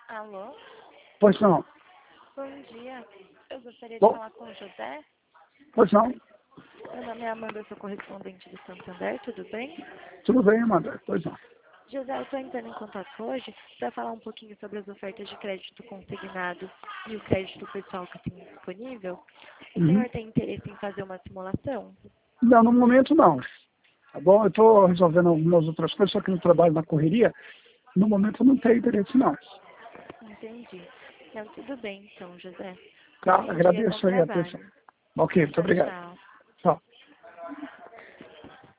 Alô? Pois não. Bom dia. Eu gostaria de Bom, falar com o José. pois não. Meu nome é Amanda, eu sou correspondente do Santander, tudo bem? Tudo bem, Amanda? Pois não. José, eu estou entrando em contato hoje para falar um pouquinho sobre as ofertas de crédito consignado e o crédito pessoal que tem disponível. O Uhum. senhor tem interesse em fazer uma simulação? Não, no momento não. Tá bom? Eu estou resolvendo algumas outras coisas, só que no trabalho, na correria, no momento eu não tenho interesse não. Entendi. Não, tudo bem então, José. Tá? Bom dia, bom Agradeço aí a atenção. trabalho. Ok, muito Tchau, obrigado. tchau. Tchau.